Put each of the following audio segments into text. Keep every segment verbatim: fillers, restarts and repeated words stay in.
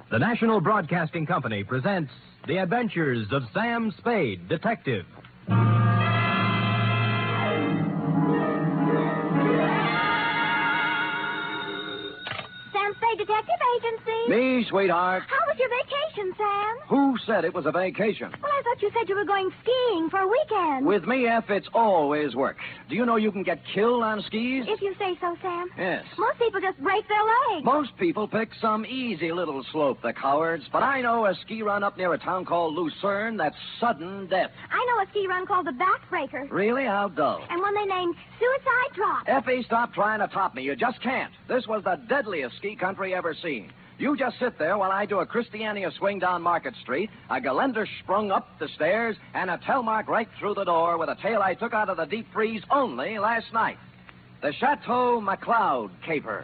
The National Broadcasting Company presents The Adventures of Sam Spade, Detective. Sam Spade Detective Agency. Me, sweetheart. How was your vacation, Sam? Who said it was a vacation? Well, I thought you said you were going skiing for a weekend. With me, F, it's always work. Do you know you can get killed on skis? If you say so, Sam. Yes. Most people just break their legs. Most people pick some easy little slope, the cowards. But I know a ski run up near a town called Lucerne that's sudden death. I know a ski run called the Backbreaker. Really? How dull. And one they named Suicide Drop. Effie, stop trying to top me. You just can't. This was the deadliest ski country ever seen. You just sit there while I do a Christiania swing down Market Street, a Geländer sprung up the stairs, and a Telmark right through the door with a tail I took out of the deep freeze only last night. The Chateau McCloud caper.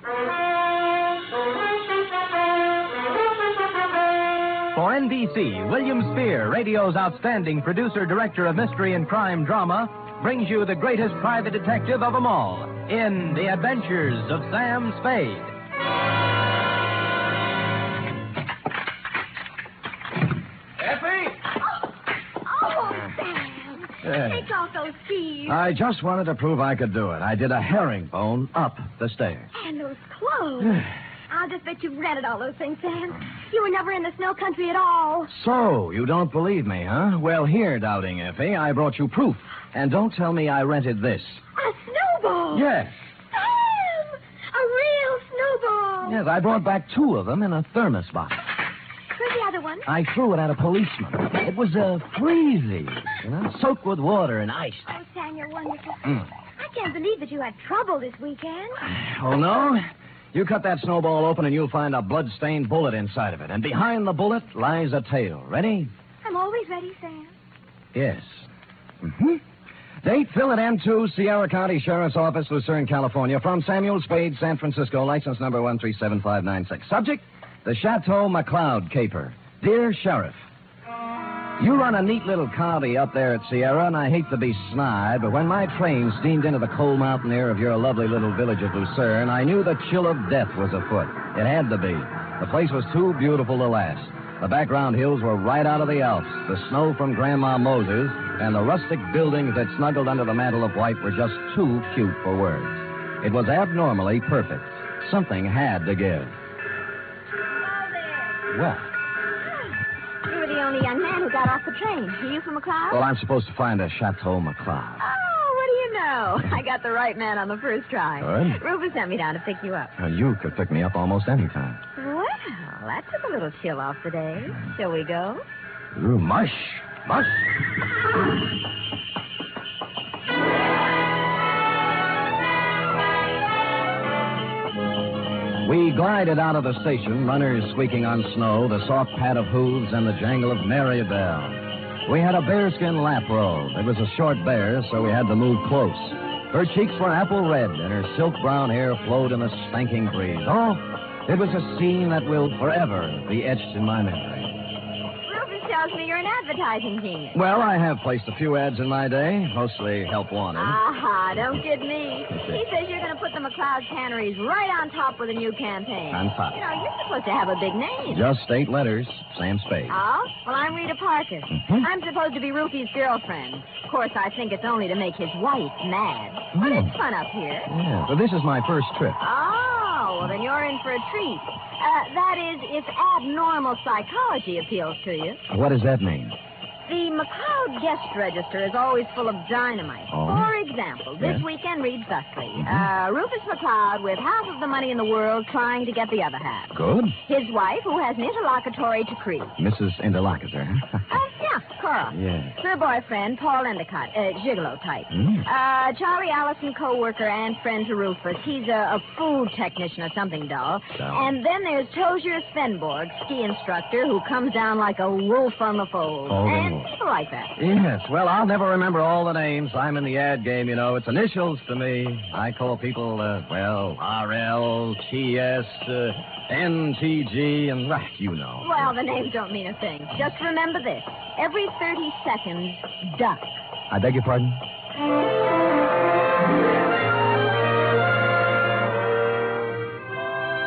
For N B C, William Spear, radio's outstanding producer-director of mystery and crime drama, brings you the greatest private detective of them all in The Adventures of Sam Spade. Take off those skis. I just wanted to prove I could do it. I did a herringbone up the stairs. And those clothes. I'll just bet you've rented all those things, Sam. You were never in the snow country at all. So, you don't believe me, huh? Well, here, Doubting Effie, I brought you proof. And don't tell me I rented this. A snowball. Yes. Sam! A real snowball. Yes, I brought back two of them in a thermos box. Where's the other one? I threw it at a policeman. It was uh, freezy, you know, soaked with water and ice. Oh, Sam, you're wonderful. Mm. I can't believe that you had trouble this weekend. Oh, no? You cut that snowball open and you'll find a blood-stained bullet inside of it. And behind the bullet lies a tail. Ready? I'm always ready, Sam. Yes. Mm-hmm. Date, fill it M two, Sierra County Sheriff's Office, Lucerne, California. From Samuel Spade, San Francisco, license number one three seven five nine six. Subject, the Chateau McCloud caper. Dear Sheriff, you run a neat little county up there at Sierra, and I hate to be snide, but when my train steamed into the cold mountain air of your lovely little village of Lucerne, I knew the chill of death was afoot. It had to be. The place was too beautiful to last. The background hills were right out of the Alps. The snow from Grandma Moses and the rustic buildings that snuggled under the mantle of white were just too cute for words. It was abnormally perfect. Something had to give. Hello there. What? You were the only young man who got off the train. Are you from McCloud? Well, I'm supposed to find a Chateau McCloud. Oh, what do you know? I got the right man on the first try. Good. Rufus sent me down to pick you up. Well, you could pick me up almost any time. Well, that took a little chill off the day. Shall we go? Ooh, mush. Mush. We glided out of the station, runners squeaking on snow, the soft pat of hooves, and the jangle of Mary Bell. We had a bearskin lap robe. It was a short bear, so we had to move close. Her cheeks were apple red, and her silk brown hair flowed in a stanking breeze. Oh, it was a scene that will forever be etched in my memory. Rufus tells me you're an advertising genius. Well, I have placed a few ads in my day, mostly help wanted. Aha, don't kid me. He says you're going to put the McCloud Canneries right on top with a new campaign. On top. You know, you're supposed to have a big name. Just eight letters, Sam Spade. Oh? Well, I'm Rita Parker. Mhm. I'm supposed to be Rufy's girlfriend. Of course, I think it's only to make his wife mad. But Hmm. it's fun up here. Yeah, but this is my first trip. Oh, well, then you're in for a treat. Uh, that is, if abnormal psychology appeals to you. What does that mean? The McCloud guest register is always full of dynamite. Oh. For example, this Yes. weekend reads thusly. Uh, Rufus McCloud with half of the money in the world trying to get the other half. Good. His wife, who has an interlocutory decree. Missus Interlocutor. Uh, yeah, Cora. Yeah. Her boyfriend, Paul Endicott, uh, gigolo type. Mm. Uh, Charlie Allison, co-worker and friend to Rufus. He's a, a food technician or something dull. Dull. And then there's Tozier Svenborg, ski instructor, who comes down like a wolf on the fold. Oh, the and wolf. people like that. Yes, well, I'll never remember all the names. I'm in the ad game, you know. It's initials to me. I call people, uh, well, R L, T S, uh, N T G, and, uh, you know. Well, the names don't mean a thing. Just remember this. Every thirty seconds, duck. I beg your pardon?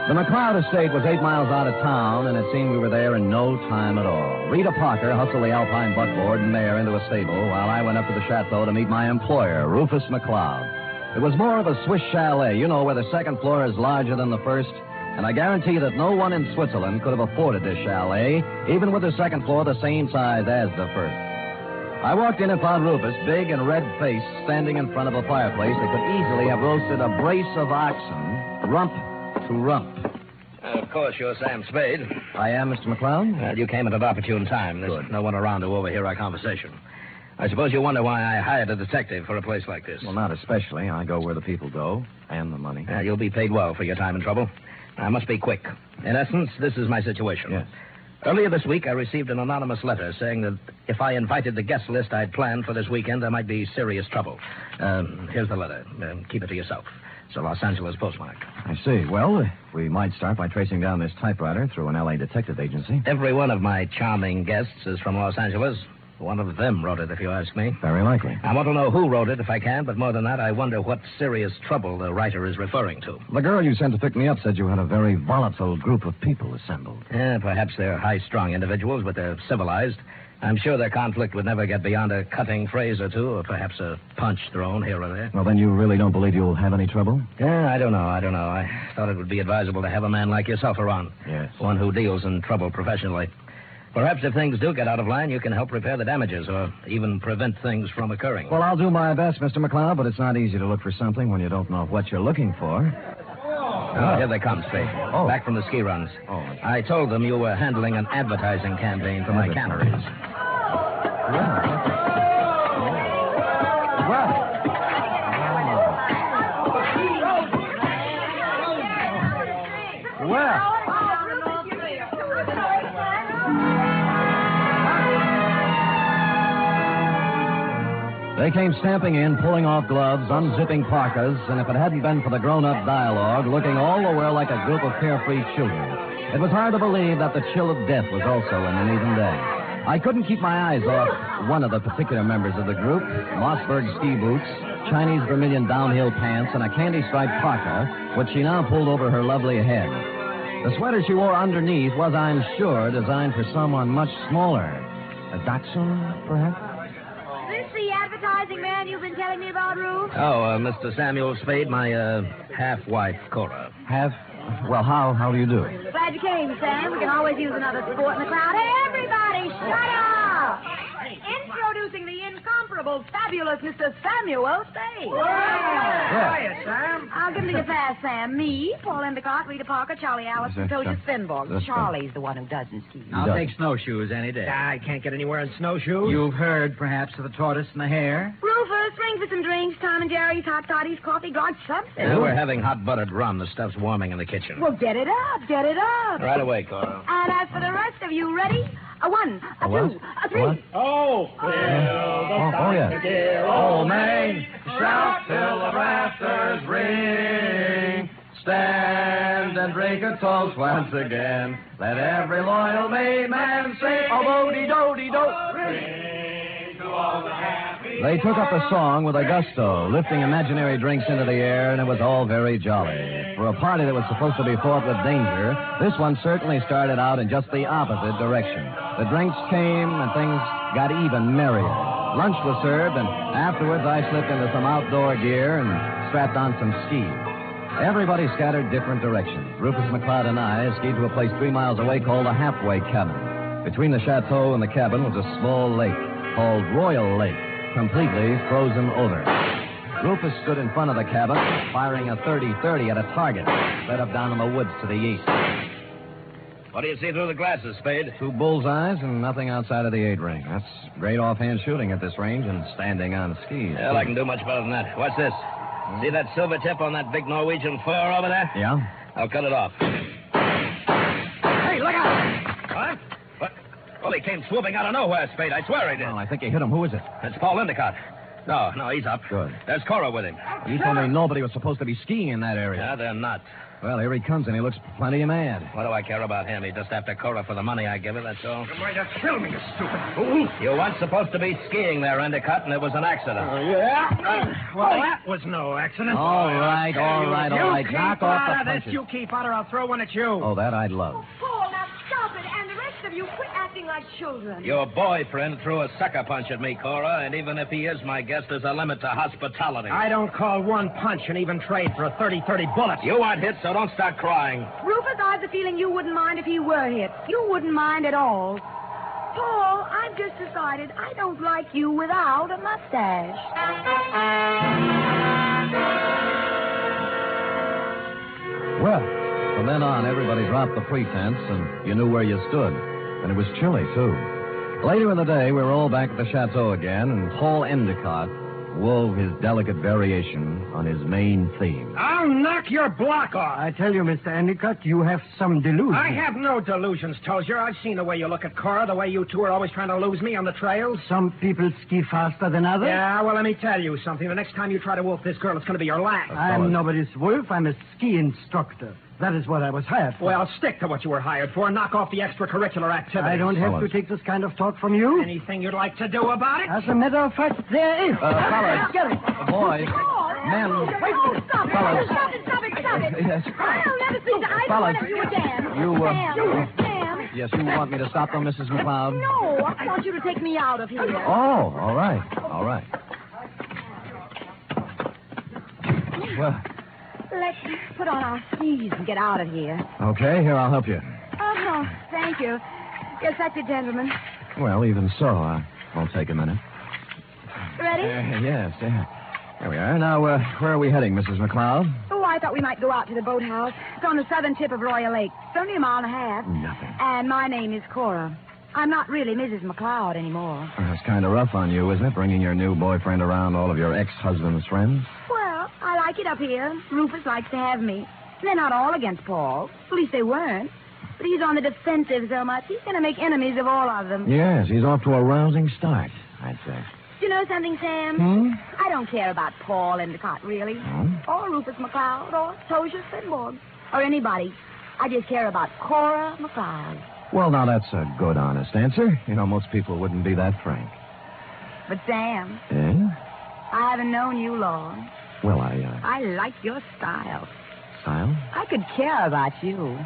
The McLeod estate was eight miles out of town, and it seemed we were there in no time at all. Rita Parker hustled the Alpine buckboard and mare into a stable while I went up to the chateau to meet my employer, Rufus McLeod. It was more of a Swiss chalet, you know, where the second floor is larger than the first, and I guarantee that no one in Switzerland could have afforded this chalet, even with the second floor the same size as the first. I walked in and found Rufus, big and red-faced, standing in front of a fireplace that could easily have roasted a brace of oxen, rump to rump. Uh, of course, you're Sam Spade. I am, Mister McLeod. Well, you came at an opportune time. There's Good. no one around to overhear our conversation. I suppose you wonder why I hired a detective for a place like this. Well, not especially. I go where the people go, and the money. Uh, you'll be paid well for your time and trouble. I must be quick. In essence, this is my situation. Yes. Earlier this week, I received an anonymous letter saying that if I invited the guest list I'd planned for this weekend, there might be serious trouble. Um, here's the letter. Uh, keep it to yourself. It's a Los Angeles postmark. I see. Well, we might start by tracing down this typewriter through an L A detective agency. Every one of my charming guests is from Los Angeles. One of them wrote it, if you ask me. Very likely. I want to know who wrote it, if I can, but more than that, I wonder what serious trouble the writer is referring to. The girl you sent to pick me up said you had a very volatile group of people assembled. Yeah, perhaps they're high-strung individuals, but they're civilized. I'm sure their conflict would never get beyond a cutting phrase or two, or perhaps a punch thrown here or there. Well, then you really don't believe you'll have any trouble? Yeah, I don't know, I don't know. I thought it would be advisable to have a man like yourself around. Yes. One who deals in trouble professionally. Perhaps if things do get out of line, you can help repair the damages or even prevent things from occurring. Well, I'll do my best, Mister McLeod, but it's not easy to look for something when you don't know what you're looking for. Oh, here they come, Spade. Oh. Back from the ski runs. Oh. I told them you were handling an advertising campaign for my canneries. Well. Well. Well. They came stamping in, pulling off gloves, unzipping parkas, and if it hadn't been for the grown-up dialogue, looking all the while like a group of carefree children, it was hard to believe that the chill of death was also in them even then. I couldn't keep my eyes off one of the particular members of the group, Mossberg ski boots, Chinese vermilion downhill pants, and a candy-striped parka, which she now pulled over her lovely head. The sweater she wore underneath was, I'm sure, designed for someone much smaller. A dachshund, perhaps? The advertising man you've been telling me about, Ruth? Oh, uh, Mister Samuel Spade, my uh, half-wife, Cora. Half? Well, how how do you do? Glad you came, Sam. We can always use another sport in the crowd. Hey, everybody, shut up! Introducing the incomparable, fabulous Mister Samuel Spade. Yeah. Hiya, Sam. I'll give him your pass, Sam. Me, Paul Endicott, Rita Parker, Charlie Allison, Yes, Toja sir. Svenborg. Yes, sir. Charlie's the one who doesn't ski. I'll does. take snowshoes any day. I can't get anywhere in snowshoes. You've heard, perhaps, of the tortoise and the hare? Rufus, ring for some drinks. Tom and Jerry's, hot toddies, coffee, God, something. Yeah, we're having hot buttered rum. The stuff's warming in the kitchen. Well, get it up, get it up. Right away, Cora. And as for the rest of you, ready? A one, a, A what? two, a three. What? Oh, Oh, oh, yeah. oh, Maine, shout till the rafters ring. Stand and drink a toast once again. Let every loyal Maine man sing. Oh, do do do. They took up the song with a gusto, lifting imaginary drinks into the air, and it was all very jolly. For a party that was supposed to be fought with danger, this one certainly started out in just the opposite direction. The drinks came, and things got even merrier. Lunch was served, and afterwards I slipped into some outdoor gear and strapped on some skis. Everybody scattered different directions. Rufus McLeod and I skied to a place three miles away called the Halfway Cabin. Between the chateau and the cabin was a small lake called Royal Lake, completely frozen over. Rufus stood in front of the cabin, firing a thirty thirty at a target set up down in the woods to the east. What do you see through the glasses, Spade? Two bullseyes and nothing outside of the eight ring. That's great offhand shooting at this range and standing on skis. Well, I can do much better than that. What's this? See that silver tip on that big Norwegian fur over there? Yeah? I'll cut it off. Hey, look out! What? What? Well, he came swooping out of nowhere, Spade. I swear he did. Well, I think he hit him. Who is it? It's Paul Endicott. No, no, he's up. Good. There's Cora with him. You told me nobody was supposed to be skiing in that area. Yeah, they're not. Well, here he comes, and he looks plenty mad. What do I care about him? He just after Cora for the money I give her, that's all. You might have killed me, you stupid fool. You weren't supposed to be skiing there, Endicott, and it was an accident. Oh, yeah? Well, that was no accident. All right, all right, all right. You Knock keep off out the of this. punches. You keep out, or I'll throw one at you. Oh, that I'd love. Paul, now stop it. And the rest of you, quit acting like children. Your boyfriend threw a sucker punch at me, Cora, and even if he is my guest, there's a limit to hospitality. I don't call one punch and even trade for a thirty thirty bullet. You aren't hit, so don't start crying. Rufus, I've the feeling you wouldn't mind if he were hit. You wouldn't mind at all. Paul, I've just decided I don't like you without a mustache. Well, from then on, everybody dropped the pretense, and you knew where you stood. And it was chilly, too. Later in the day, we were all back at the chateau again, and Paul Endicott wove his delicate variation on his main theme. I'll knock your block off. I tell you, Mister Endicott, you have some delusions. I have no delusions, Tozier. I've seen the way you look at Cora, the way you two are always trying to lose me on the trails. Some people ski faster than others. Yeah, well, let me tell you something. The next time you try to wolf this girl, it's going to be your last. I'm nobody's wolf. I'm a ski instructor. That is what I was hired for. Well, stick to what you were hired for. Knock off the extracurricular activities. I don't have Fellas. to take this kind of talk from you. Anything you'd like to do about it? As a matter of fact, there is. Uh, fellas. Get it. Boys. Paul, Men. Wait, stop it. Fellas. Stop it, stop it, stop it. Yes. I'll never speak to either Fellas. one of you again. You, uh, Sam, Sam. Yes, you want me to stop them, Missus McLeod? No, I want you to take me out of here. Oh, all right. All right. Well, Let's put on our skis and get out of here. okay, here, I'll help you. Oh, thank you. Yes, that's it, gentlemen. Well, even so, uh, won't take a minute. Ready? Uh, yes, yeah. There we are. Now, uh, where are we heading, Missus McLeod? Oh, I thought we might go out to the boathouse. It's on the southern tip of Royal Lake. It's only a mile and a half. Nothing. And my name is Cora. I'm not really Missus McLeod anymore. Well, it's kind of rough on you, isn't it, bringing your new boyfriend around all of your ex-husband's friends? Well, I like it up here. Rufus likes to have me. They're not all against Paul. At least they weren't. But he's on the defensive so much, he's going to make enemies of all of them. Yes, he's off to a rousing start, I'd say. Do you know something, Sam? Hmm? I don't care about Paul Endicott, really. Hmm? Or Rufus McLeod, or Tozier Finborg, or anybody. I just care about Cora McLeod. Well, now, that's a good, honest answer. You know, most people wouldn't be that frank. But, Sam, Eh? I haven't known you long. Well, I, uh, I like your style. style? I could care about you.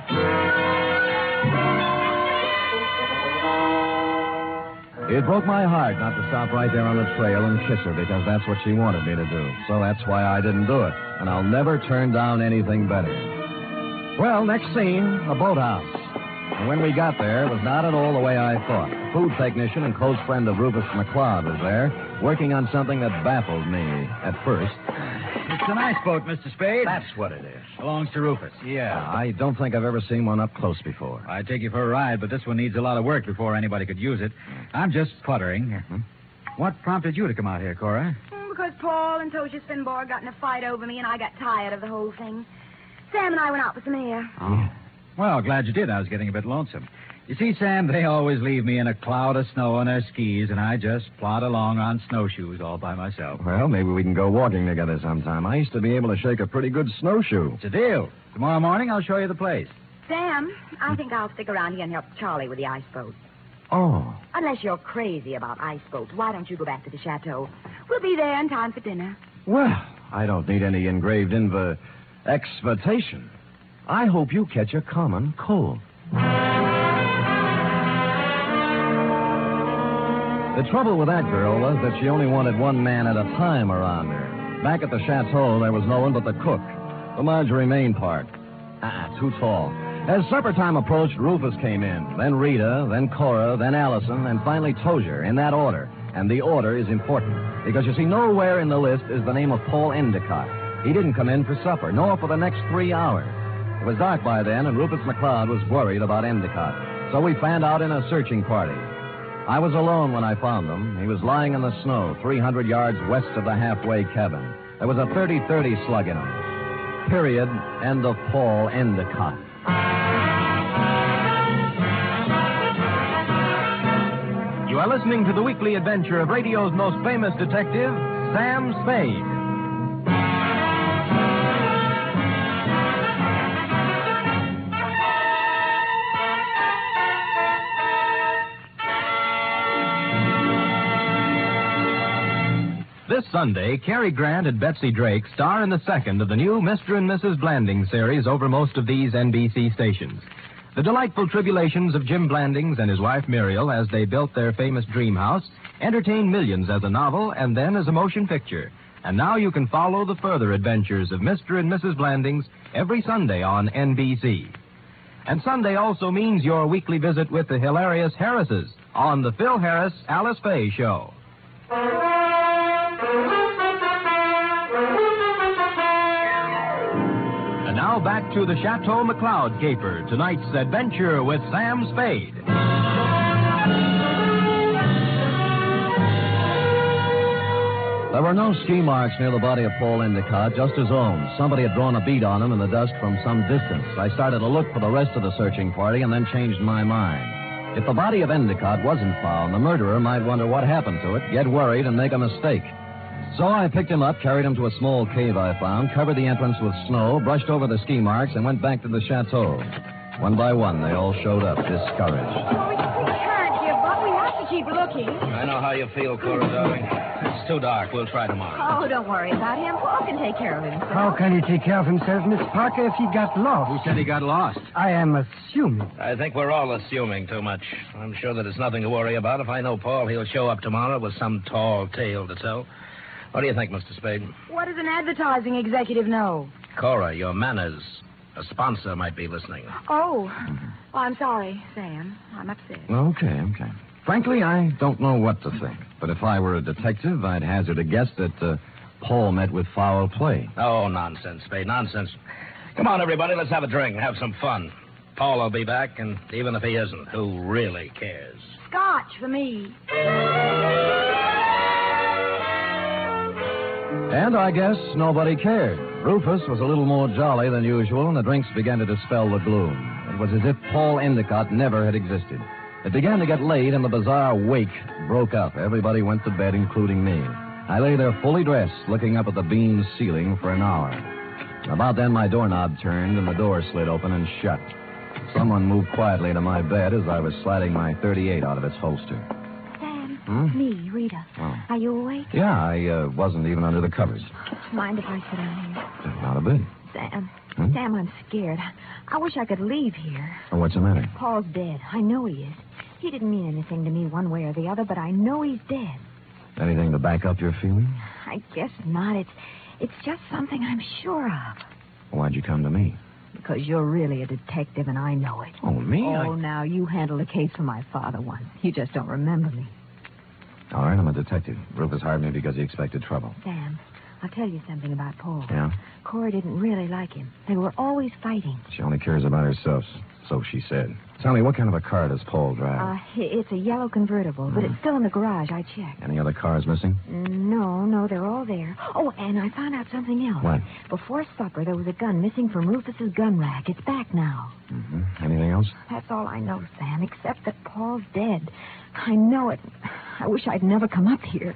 It broke my heart not to stop right there on the trail and kiss her because that's what she wanted me to do. So that's why I didn't do it. And I'll never turn down anything better. Well, next scene, a boathouse. And when we got there, it was not at all the way I thought. The food technician and close friend of Rufus McLeod was there, working on something that baffled me at first. It's an ice boat, Mister Spade. That's what it is. Belongs to Rufus. Yeah, I don't think I've ever seen one up close before. I take you for a ride, but this one needs a lot of work before anybody could use it. I'm just puttering. Hmm? What prompted you to come out here, Cora? Because Paul and Tozier Finborg got in a fight over me, and I got tired of the whole thing. Sam and I went out for some air. Oh. Well, glad you did. I was getting a bit lonesome. You see, Sam, they always leave me in a cloud of snow on their skis, and I just plod along on snowshoes all by myself. Well, maybe we can go walking together sometime. I used to be able to shake a pretty good snowshoe. It's a deal. Tomorrow morning, I'll show you the place. Sam, I think I'll stick around here and help Charlie with the ice boat. Oh. Unless you're crazy about ice boats, why don't you go back to the chateau? We'll be there in time for dinner. Well, I don't need any engraved inv... exvitation. I hope you catch a common cold. The trouble with that girl was that she only wanted one man at a time around her. Back at the chateau, there was no one but the cook, the Marjorie Main part. Ah, too tall. As supper time approached, Rufus came in, then Rita, then Cora, then Allison, and finally Tozier, in that order. And the order is important, because you see, nowhere in the list is the name of Paul Endicott. He didn't come in for supper, nor for the next three hours. It was dark by then, and Rufus McLeod was worried about Endicott. So we fanned out in a searching party. I was alone when I found him. He was lying in the snow, three hundred yards west of the halfway cabin. There was a thirty thirty slug in him. Period. End of Paul Endicott. You are listening to the weekly adventure of radio's most famous detective, Sam Spade. Sunday, Cary Grant and Betsy Drake star in the second of the new Mister and Missus Blandings series over most of these N B C stations. The delightful tribulations of Jim Blandings and his wife Muriel as they built their famous dream house entertained millions as a novel and then as a motion picture. And now you can follow the further adventures of Mister and Missus Blandings every Sunday on N B C. And Sunday also means your weekly visit with the hilarious Harrises on the Phil Harris Alice Faye Show. And now back to the Chateau McCloud caper, tonight's adventure with Sam Spade. There were no ski marks near the body of Paul Endicott, just his own. Somebody had drawn a bead on him in the dust from some distance. I started to look for the rest of the searching party and then changed my mind. If the body of Endicott wasn't found, the murderer might wonder what happened to it, get worried, and make a mistake. So I picked him up, carried him to a small cave I found, covered the entrance with snow, brushed over the ski marks, and went back to the chateau. One by one, they all showed up, discouraged. Oh, we, we can't give up. We have to keep looking. I know how you feel, Cora, darling. It's too dark. We'll try tomorrow. Oh, don't worry about him. Paul can take care of himself. How can he take care of himself, Miss Parker, if he got lost? Who said he got lost? I am assuming. I think we're all assuming too much. I'm sure that it's nothing to worry about. If I know Paul, he'll show up tomorrow with some tall tale to tell. What do you think, Mister Spade? What does an advertising executive know? Cora, your manners. A sponsor might be listening. Oh. Well, I'm sorry, Sam. I'm upset. Okay, okay. Frankly, I don't know what to think. But if I were a detective, I'd hazard a guess that uh, Paul met with foul play. Oh, nonsense, Spade, nonsense. Come on, everybody, let's have a drink, have some fun. Paul will be back, and even if he isn't, who really cares? Scotch for me. And I guess nobody cared. Rufus was a little more jolly than usual, and the drinks began to dispel the gloom. It was as if Paul Endicott never had existed. It began to get late, and the bizarre wake broke up. Everybody went to bed, including me. I lay there fully dressed, looking up at the beamed ceiling for an hour. About then, my doorknob turned, and the door slid open and shut. Someone moved quietly to my bed as I was sliding my thirty-eight out of its holster. Sam, Hmm? me, Rita. Oh. Are you awake? Yeah, I uh, wasn't even under the covers. Mind if I sit down here? Not a bit. Sam, Hmm? Sam, I'm scared. I wish I could leave here. Oh, what's the matter? Paul's dead. I know he is. He didn't mean anything to me one way or the other, but I know he's dead. Anything to back up your feeling? I guess not. It's it's just something I'm sure of. Why'd you come to me? Because you're really a detective and I know it. Oh, me? Oh, I... now, you handled a case for my father once. You just don't remember me. All right, I'm a detective. Rufus hired me because he expected trouble. Sam, I'll tell you something about Paul. Yeah? Cora didn't really like him. They were always fighting. She only cares about herself, so she said. Tell me, what kind of a car does Paul drive? Uh, it's a yellow convertible, but it's still in the garage. I checked. Any other cars missing? No, no, they're all there. Oh, and I found out something else. What? Before supper, there was a gun missing from Rufus's gun rack. It's back now. Mm-hmm. Anything else? That's all I know, Sam, except that Paul's dead. I know it. I wish I'd never come up here.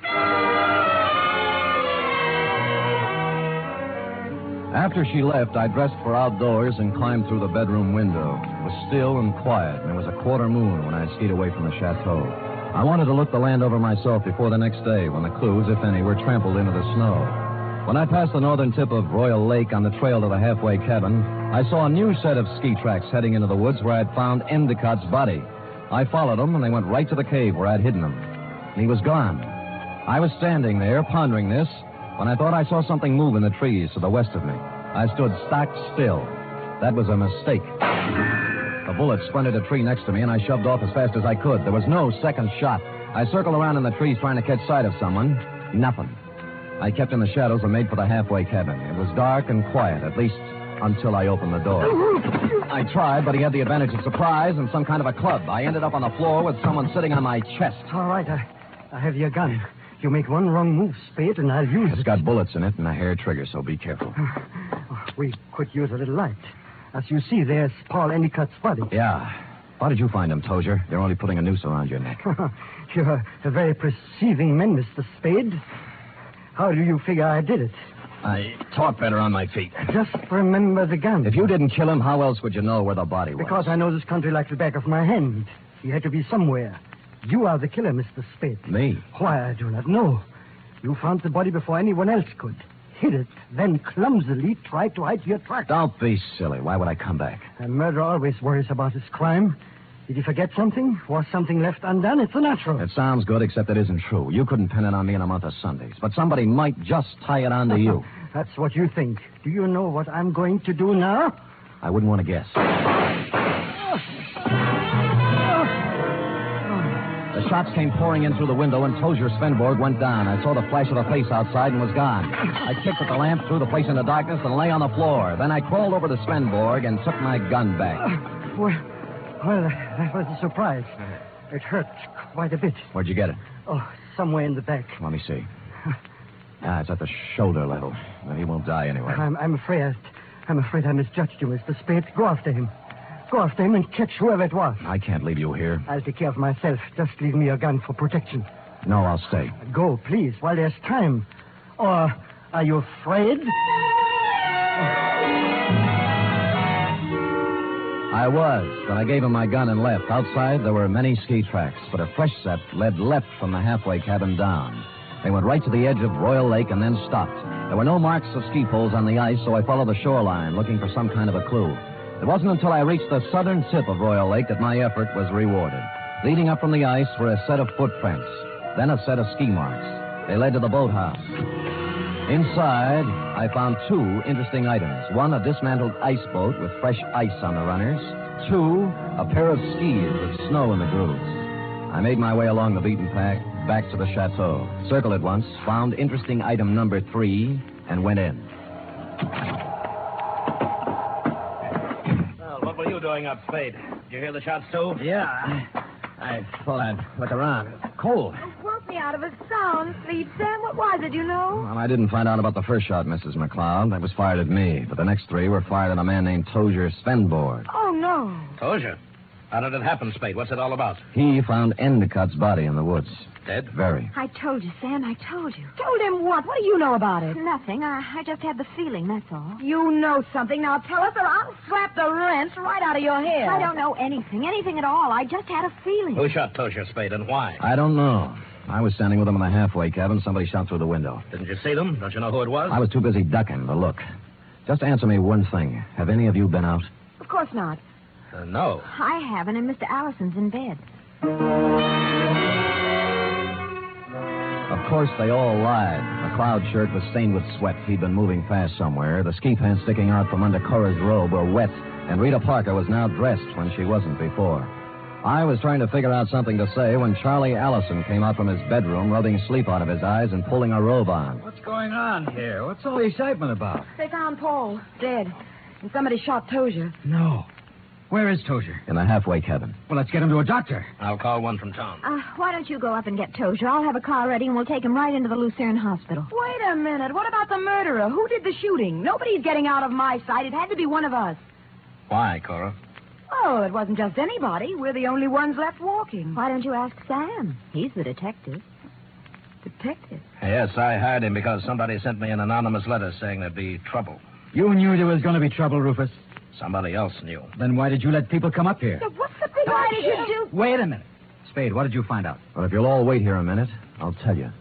After she left, I dressed for outdoors and climbed through the bedroom window. It was still and quiet, and it was a quarter moon when I skied away from the chateau. I wanted to look the land over myself before the next day, when the clues, if any, were trampled into the snow. When I passed the northern tip of Royal Lake on the trail to the halfway cabin, I saw a new set of ski tracks heading into the woods where I'd found Endicott's body. I followed them, and they went right to the cave where I'd hidden him. And he was gone. I was standing there, pondering this, when I thought I saw something move in the trees to the west of me. I stood stock still. That was a mistake. A bullet splintered a tree next to me, and I shoved off as fast as I could. There was no second shot. I circled around in the trees trying to catch sight of someone. Nothing. I kept in the shadows and made for the halfway cabin. It was dark and quiet, at least until I opened the door. I tried, but he had the advantage of surprise and some kind of a club. I ended up on the floor with someone sitting on my chest. All right, I, I have your gun. You make one wrong move, Spade, and I'll use It's it. got bullets in it and a hair trigger, so be careful. We could use a little light. As you see, there's Paul Endicott's body. Yeah. How did you find him, Tozier? You're only putting a noose around your neck. You're a very perceiving man, Mister Spade. How do you figure I did it? I talk better on my feet. Just remember the gun. If you didn't kill him, how else would you know where the body was? Because I know this country like the back of my hand. He had to be somewhere. You are the killer, Mister Spade. Me? Why, I do not know. You found the body before anyone else could. Hid it, then clumsily tried to hide your tracks. Don't be silly. Why would I come back? A murderer always worries about his crime. Did he forget something? Was something left undone? It's a natural. It sounds good, except it isn't true. You couldn't pin it on me in a month of Sundays. But somebody might just tie it onto you. That's what you think. Do you know what I'm going to do now? I wouldn't want to guess. The shots came pouring in through the window, and Tozier Svenborg went down. I saw the flash of a face outside and was gone. I kicked at the lamp, threw the place into darkness, and lay on the floor. Then I crawled over to Svenborg and took my gun back. Well, well, that was a surprise. It hurt quite a bit. Where'd you get it? Oh, somewhere in the back. Let me see. Ah, it's at the shoulder level. Well, he won't die anyway. I'm, I'm afraid. I'm afraid I misjudged you, Mister Spade. Go after him. Go after him and catch whoever it was. I can't leave you here. I'll take care of myself. Just leave me your gun for protection. No, I'll stay. Go, please, while there's time. Or are you afraid? I was, but I gave him my gun and left. Outside, there were many ski tracks, but a fresh set led left from the halfway cabin down. They went right to the edge of Royal Lake and then stopped. There were no marks of ski poles on the ice, so I followed the shoreline, looking for some kind of a clue. It wasn't until I reached the southern tip of Royal Lake that my effort was rewarded. Leading up from the ice were a set of footprints, then a set of ski marks. They led to the boathouse. Inside, I found two interesting items. One, a dismantled ice boat with fresh ice on the runners. Two, a pair of skis with snow in the grooves. I made my way along the beaten path back to the chateau. Circled it once, found interesting item number three, and went in. Well, what were you doing up, Spade? Did you hear the shots, too? Yeah, I, I thought I'd look around. It's cold. Woke me out of a sound sleep, Sam. What was it, you know? Well, I didn't find out about the first shot, Missus McLeod. That was fired at me. But the next three were fired at a man named Tozier Svenborg. Oh, no. Tozier? How did it happen, Spade? What's it all about? He found Endicott's body in the woods. Dead? Very. I told you, Sam. I told you. Told him what? What do you know about it? Nothing. I, I just had the feeling, that's all. You know something. Now tell us or I'll slap the rents right out of your head. I don't know anything. Anything at all. I just had a feeling. Who shot Tozier, Spade, and why? I don't know. I was standing with him in the halfway cabin. Somebody shot through the window. Didn't you see them? Don't you know who it was? I was too busy ducking to look. Just answer me one thing. Have any of you been out? Of course not. Uh, no. I haven't, and Mister Allison's in bed. Of course, they all lied. McLeod's shirt was stained with sweat. He'd been moving fast somewhere. The ski pants sticking out from under Cora's robe were wet, and Rita Parker was now dressed when she wasn't before. I was trying to figure out something to say when Charlie Allison came out from his bedroom, rubbing sleep out of his eyes and pulling a robe on. What's going on here? What's all the excitement about? They found Paul dead, and somebody shot Tozier. No. Where is Tozier? In the halfway cabin. Well, let's get him to a doctor. I'll call one from town. Uh, why don't you go up and get Tozier? I'll have a car ready, and we'll take him right into the Lucerne Hospital. Wait a minute. What about the murderer? Who did the shooting? Nobody's getting out of my sight. It had to be one of us. Why, Cora? Oh, it wasn't just anybody. We're the only ones left walking. Why don't you ask Sam? He's the detective. Detective? Yes, I hired him because somebody sent me an anonymous letter saying there'd be trouble. You knew there was going to be trouble, Rufus. Somebody else knew. Then why did you let people come up here? So what's the big Why did you do? Wait a minute. Spade, what did you find out? Well, if you'll all wait here a minute, I'll tell you.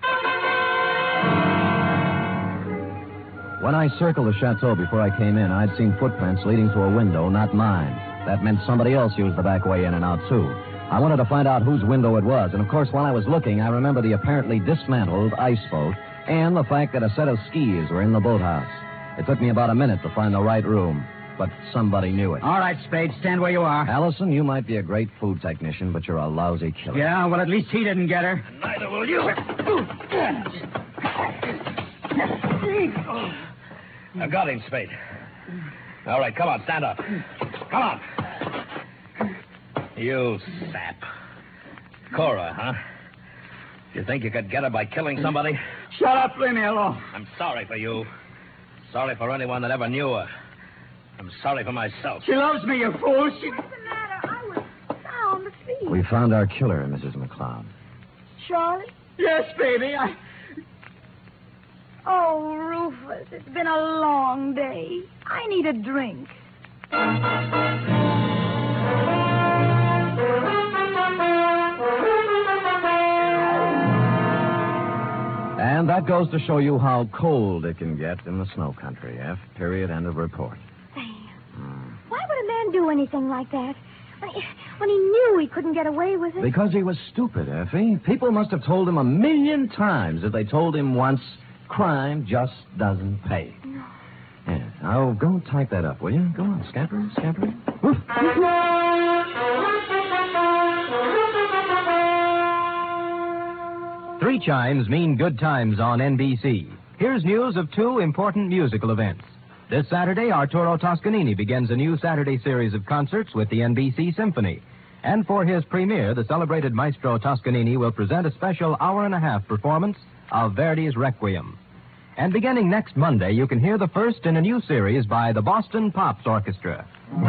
When I circled the chateau before I came in, I'd seen footprints leading to a window, not mine. That meant somebody else used the back way in and out, too. I wanted to find out whose window it was, and of course, while I was looking, I remember the apparently dismantled ice boat and the fact that a set of skis were in the boathouse. It took me about a minute to find the right room, but somebody knew it. All right, Spade, stand where you are. Allison, you might be a great food technician, but you're a lousy killer. Yeah, well, at least he didn't get her. Neither will you. I got him, Spade. All right, come on, stand up. Come on. You sap. Cora, huh? You think you could get her by killing somebody? Shut up, leave me alone. I'm sorry for you. Sorry for anyone that ever knew her. I'm sorry for myself. She loves me, you fool. She... What's the matter? I was sound asleep. We found our killer, Missus McLeod. Charlie? Yes, baby, I... Oh, Rufus, it's been a long day. I need a drink. And that goes to show you how cold it can get in the snow country. F. Period. End of report. Sam, Hmm. why would a man do anything like that? When he, when he knew he couldn't get away with it? Because he was stupid, Effie. People must have told him a million times. If they told him once, crime just doesn't pay. No. Yeah. Now, go type that up, will you? Go on, scamper, scamper. Woof. Three chimes mean good times on N B C. Here's news of two important musical events. This Saturday, Arturo Toscanini begins a new Saturday series of concerts with the N B C Symphony. And for his premiere, the celebrated maestro Toscanini will present a special hour and a half performance of Verdi's Requiem. And beginning next Monday, you can hear the first in a new series by the Boston Pops Orchestra.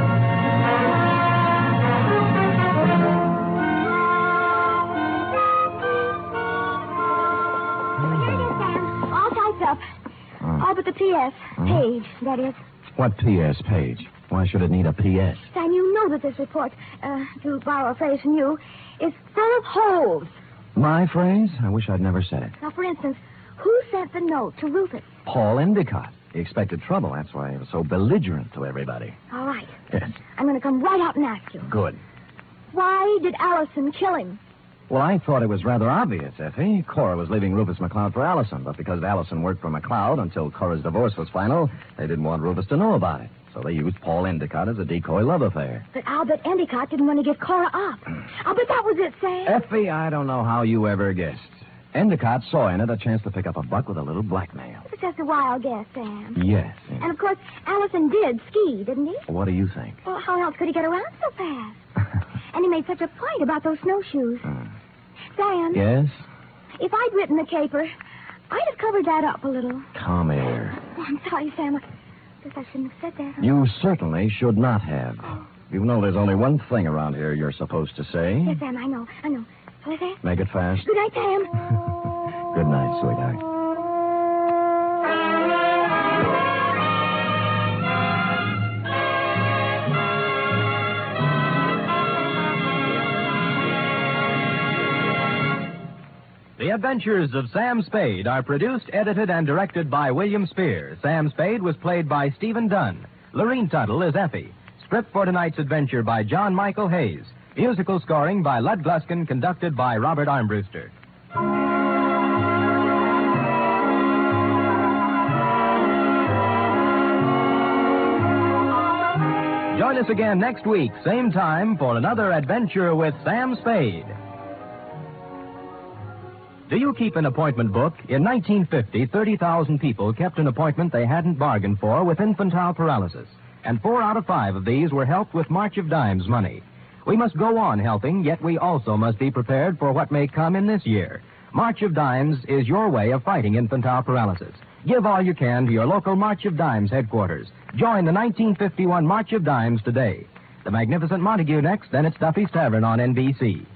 All typed up. All but the P S page, that is. What P S page? Why should it need a P S? Sam, you know that this report, uh, to borrow a phrase from you, is full of holes. My phrase? I wish I'd never said it. Now, for instance, who sent the note to Rufus? Paul Endicott. He expected trouble. That's why he was so belligerent to everybody. All right. Yes. I'm going to come right out and ask you. Good. Why did Allison kill him? Well, I thought it was rather obvious, Effie. Cora was leaving Rufus McLeod for Allison, but because Allison worked for McLeod until Cora's divorce was final, they didn't want Rufus to know about it. So they used Paul Endicott as a decoy love affair. But I'll bet Endicott didn't want to give Cora up. I'll bet that was it, Sam. Effie, I don't know how you ever guessed. Endicott saw in it a chance to pick up a buck with a little blackmail. It's just a wild guess, Sam. Yes. yes. And, of course, Allison did ski, didn't he? What do you think? Well, how else could he get around so fast? And he made such a point about those snowshoes. Hmm. Sam. Yes? If I'd written the caper, I'd have covered that up a little. Come here. Oh, I'm sorry, Sam. I guess I shouldn't have said that. Huh? You certainly should not have. You know there's only one thing around here you're supposed to say. Yes, Sam, I know. I know. Shall I say it? Make it fast. Good night, Sam. Good night, sweetheart. The Adventures of Sam Spade are produced, edited, and directed by William Spear. Sam Spade was played by Stephen Dunn. Lorene Tuttle is Effie. Script for tonight's adventure by John Michael Hayes. Musical scoring by Lud Gluskin, conducted by Robert Armbruster. Join us again next week, same time, for another adventure with Sam Spade. Do you keep an appointment book? In nineteen fifty, thirty thousand people kept an appointment they hadn't bargained for with infantile paralysis. And four out of five of these were helped with March of Dimes money. We must go on helping, yet we also must be prepared for what may come in this year. March of Dimes is your way of fighting infantile paralysis. Give all you can to your local March of Dimes headquarters. Join the nineteen fifty-one March of Dimes today. The Magnificent Montague next, then at Duffy's Tavern on N B C.